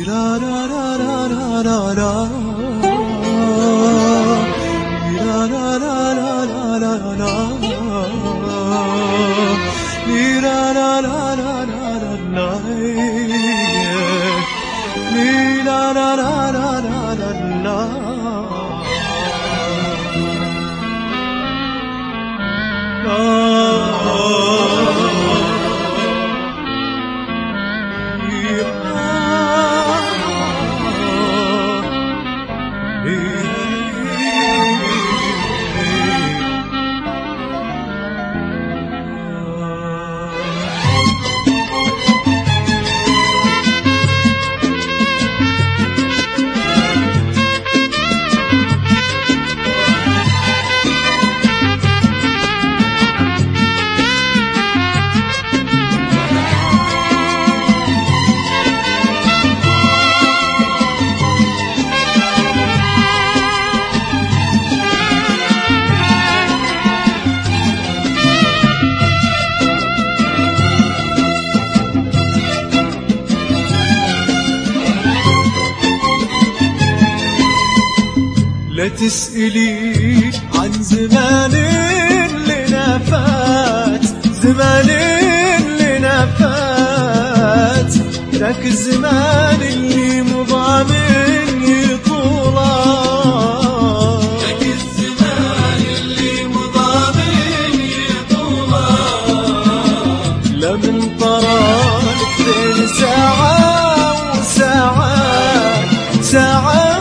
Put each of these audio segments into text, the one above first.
لا تسألي عن زمان لنا فات، زمان لنا فات، ذاك الزمان اللي مضى من يطوله، ذاك الزمان اللي مضى من يطوله، لا من طرالك بين ساعة وساعات، ساعات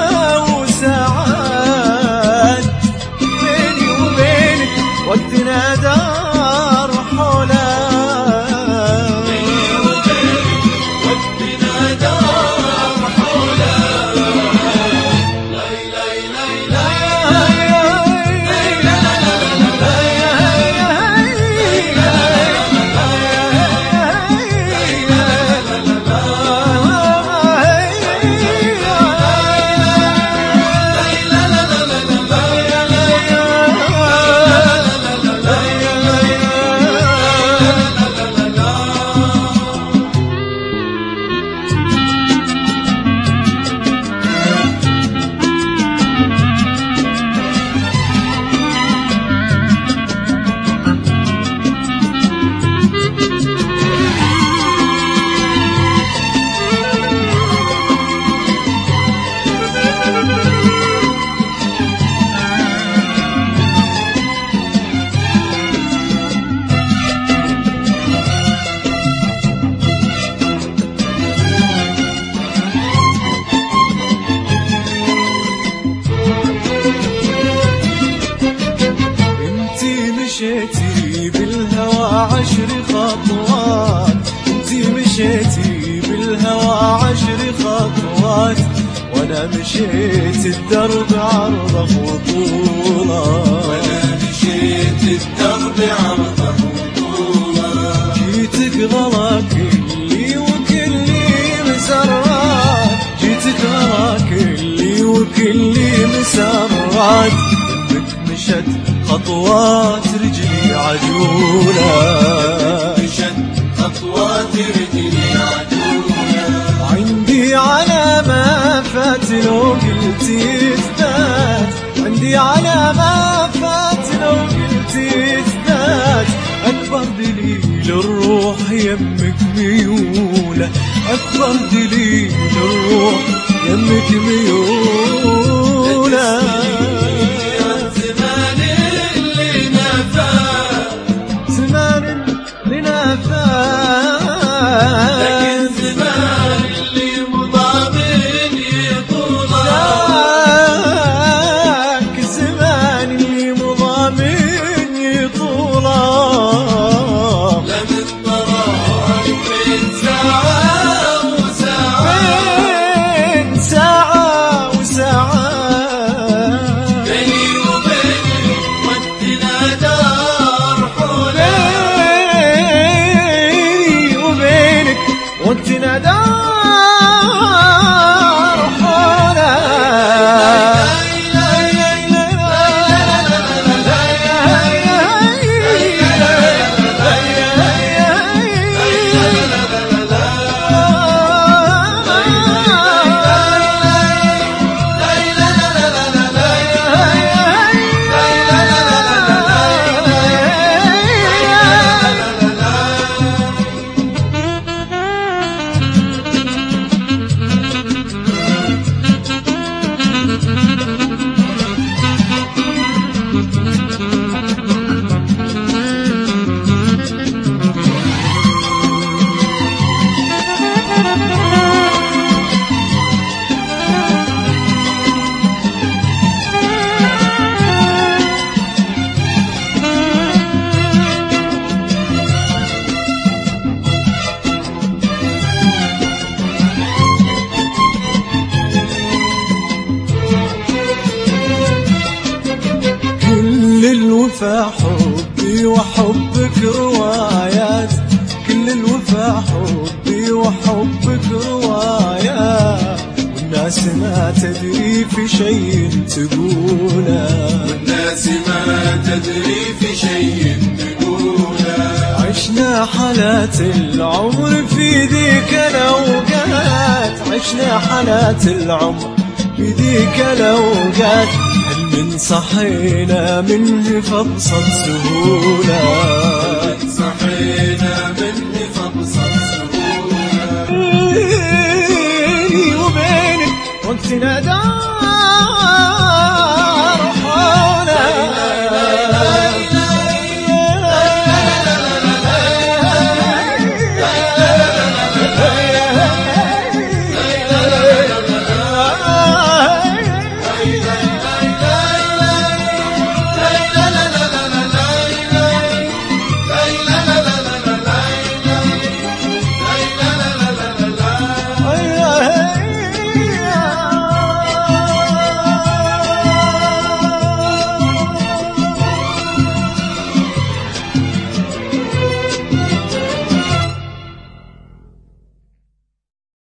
وقتنا دار حوله، بيني وبينك وقتنا دار حوله، لا لا لا لا مشيتي بالهوى 10 خطوات، انتي مشيتي بالهوى 10 خطوات، وانا مشيت الدرب عرضه وطوله، وانا مشيت الدرب عرضه وطوله، جيتك غلا كلي وكلي مسرات، جيتك غلا كلي وكلي مسرات، مشت خطوات رجلي عجولة، مشت خطوات رجلي عجولة، عندي على ما فات لو قلتي اثبات، عندي على ما فات لو قلتي اثبات، أكبر دليل الروح يمك ميولة، أكبر دليل الروح يمك ميولة، لكن زمان اللي مضى من يطوله، ذاك الزمان اللي مضى من يطوله، لا من طرالك بين ساعة وساعات، بين ساعة وساعات، الوفا حبي وحبك روايات، كل الوفا حبي وحبك روايات، والناس ما تدري في شيء تقوله، والناس ما تدري في شيء تقوله. عشنا حالات العمر في ذيك الأوقات، عشنا حالات العمر في ذيك الأوقات، هل من صحينا منه فابسط سهولة، صحينا من